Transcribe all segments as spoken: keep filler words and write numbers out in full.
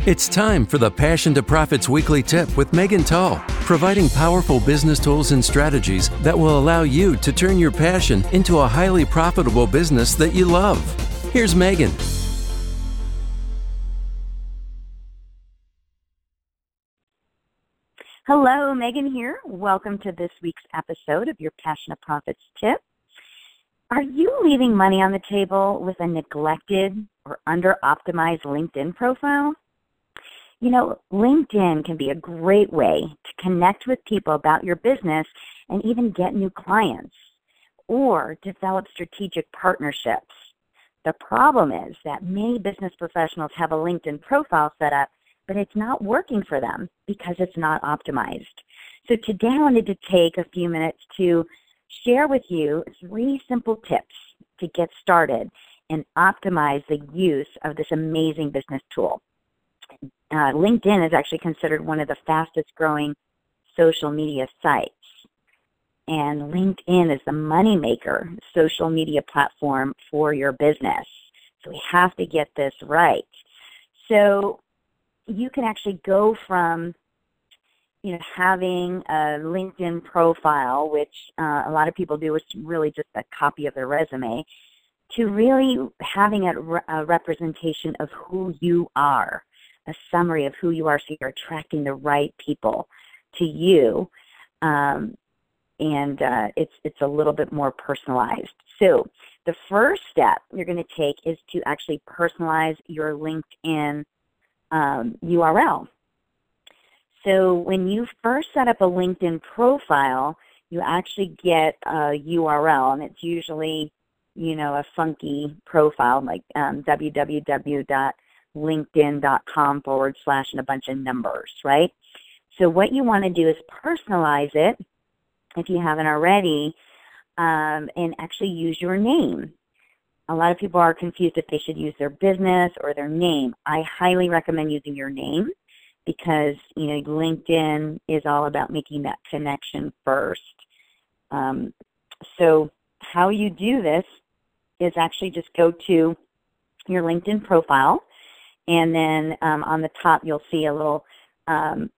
It's time for the Passion to Profits Weekly Tip with Megan Tull, providing powerful business tools and strategies that will allow you to turn your passion into a highly profitable business that you love. Here's Megan. Hello, Megan here. Welcome to this week's episode of your Passion to Profits Tip. Are you leaving money on the table with a neglected or under-optimized LinkedIn profile? You know, LinkedIn can be a great way to connect with people about your business and even get new clients or develop strategic partnerships. The problem is that many business professionals have a LinkedIn profile set up, but it's not working for them because it's not optimized. So today I wanted to take a few minutes to share with you three simple tips to get started and optimize the use of this amazing business tool. Uh, LinkedIn is actually considered one of the fastest growing social media sites. And LinkedIn is the moneymaker social media platform for your business. So we have to get this right. So you can actually go from, you know, having a LinkedIn profile, which uh, a lot of people do, is really just a copy of their resume, to really having a, re- a representation of who you are, a summary of who you are, so you're attracting the right people to you, um, and uh, it's it's a little bit more personalized. So the first step you're going to take is to actually personalize your LinkedIn um, U R L. So when you first set up a LinkedIn profile, you actually get a U R L, and it's usually, you know, a funky profile like um, www. linkedin.com forward slash and a bunch of numbers, right? So what you want to do is personalize it, if you haven't already, um, and actually use your name. A lot of people are confused if they should use their business or their name. I highly recommend using your name because, you know, LinkedIn is all about making that connection first. Um, so how you do this is actually just go to your LinkedIn profile, and then um, on the top, you'll see a little um,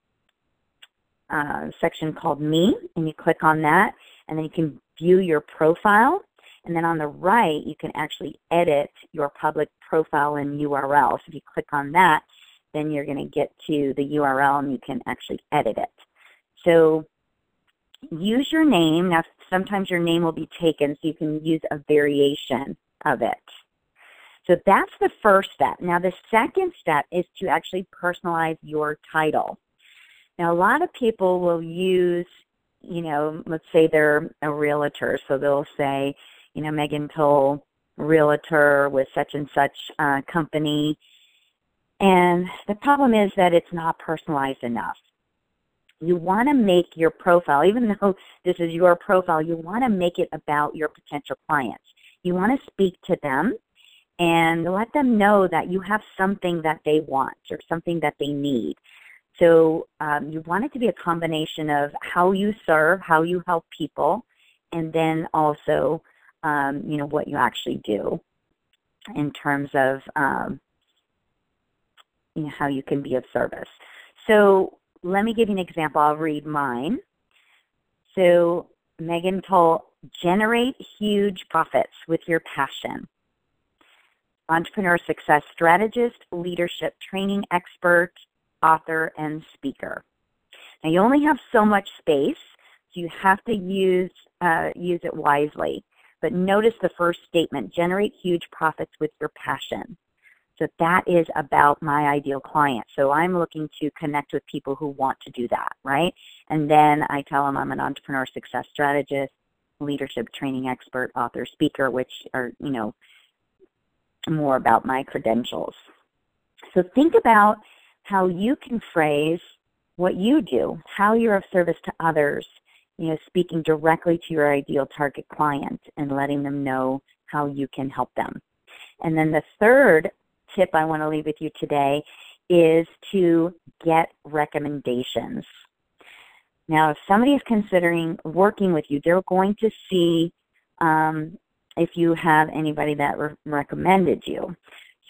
uh, section called Me, and you click on that, and then you can view your profile. And then on the right, you can actually edit your public profile and U R L. So if you click on that, then you're going to get to the U R L, and you can actually edit it. So use your name. Now, sometimes your name will be taken, so you can use a variation of it. So that's the first step. Now, the second step is to actually personalize your title. Now, a lot of people will use, you know, let's say they're a realtor. So they'll say, you know, Megan Tull, realtor with such and such uh, company. And the problem is that it's not personalized enough. You want to make your profile, even though this is your profile, you want to make it about your potential clients. You want to speak to them and let them know that you have something that they want or something that they need. So um, you want it to be a combination of how you serve, how you help people, and then also, um, you know, what you actually do in terms of, um, you know, how you can be of service. So let me give you an example. I'll read mine. So Megan Tull, generate huge profits with your passion. Entrepreneur success strategist, leadership training expert, author, and speaker. Now, you only have so much space, so you have to use uh, use it wisely. But notice the first statement, generate huge profits with your passion. So that is about my ideal client. So I'm looking to connect with people who want to do that, right? And then I tell them I'm an entrepreneur success strategist, leadership training expert, author, speaker, which are, you know, more about my credentials. So think about how you can phrase what you do, how you're of service to others, you know, speaking directly to your ideal target client and letting them know how you can help them. And then the third tip I want to leave with you today is to get recommendations. Now, if somebody is considering working with you, they're going to see um, if you have anybody that re- recommended you.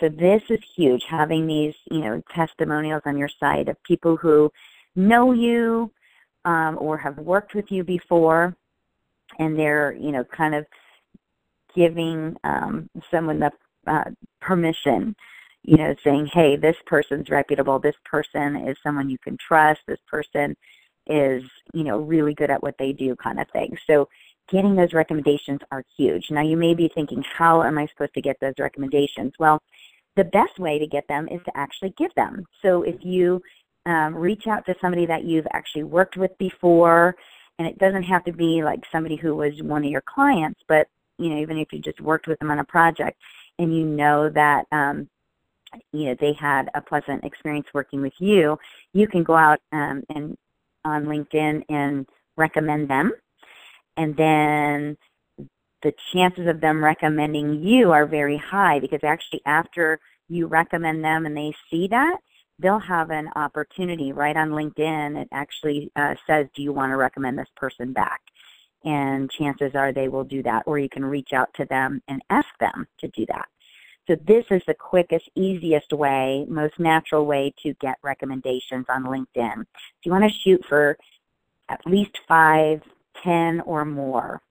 So this is huge, having these, you know, testimonials on your site of people who know you um, or have worked with you before, and they're, you know, kind of giving um, someone the uh, permission, you know, saying, hey, this person's reputable, this person is someone you can trust, this person is, you know, really good at what they do, kind of thing. So getting those recommendations are huge. Now, you may be thinking, how am I supposed to get those recommendations? Well, the best way to get them is to actually give them. So if you um, reach out to somebody that you've actually worked with before, and it doesn't have to be like somebody who was one of your clients, but, you know, even if you just worked with them on a project and you know that, um, you know, they had a pleasant experience working with you, you can go out um, and on LinkedIn and recommend them. And then the chances of them recommending you are very high, because actually after you recommend them and they see that, they'll have an opportunity right on LinkedIn. It actually uh, says, do you want to recommend this person back? And chances are they will do that, or you can reach out to them and ask them to do that. So this is the quickest, easiest way, most natural way to get recommendations on LinkedIn. So you want to shoot for at least five, ten, or more.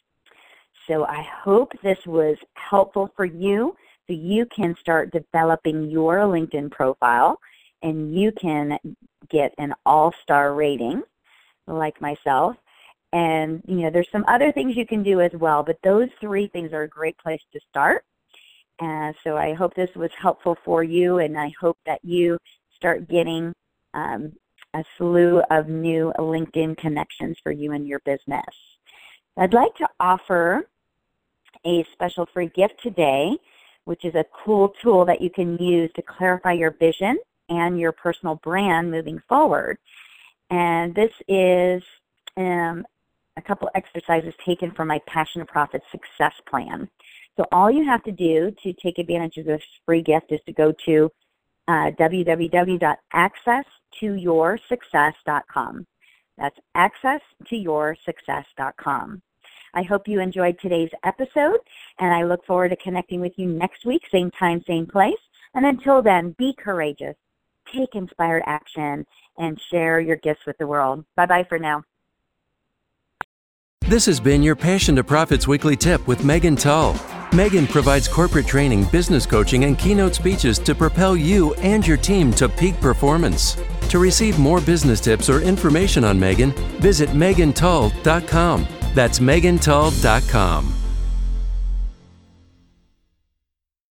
So I hope this was helpful for you, so you can start developing your LinkedIn profile and you can get an all-star rating like myself. And, you know, there's some other things you can do as well, but those three things are a great place to start. And so I hope this was helpful for you, and I hope that you start getting um, a slew of new LinkedIn connections for you and your business. I'd like to offer a special free gift today, which is a cool tool that you can use to clarify your vision and your personal brand moving forward. And this is um, a couple exercises taken from my Passion to Profit Success Plan. So all you have to do to take advantage of this free gift is to go to uh, w w w dot access to your success dot com. That's access to your success dot com. I hope you enjoyed today's episode, and I look forward to connecting with you next week, same time, same place. And until then, be courageous, take inspired action, and share your gifts with the world. Bye-bye for now. This has been your Passion to Profits Weekly Tip with Megan Tull. Megan provides corporate training, business coaching, and keynote speeches to propel you and your team to peak performance. To receive more business tips or information on Megan, visit megan tull dot com. That's megan tull dot com.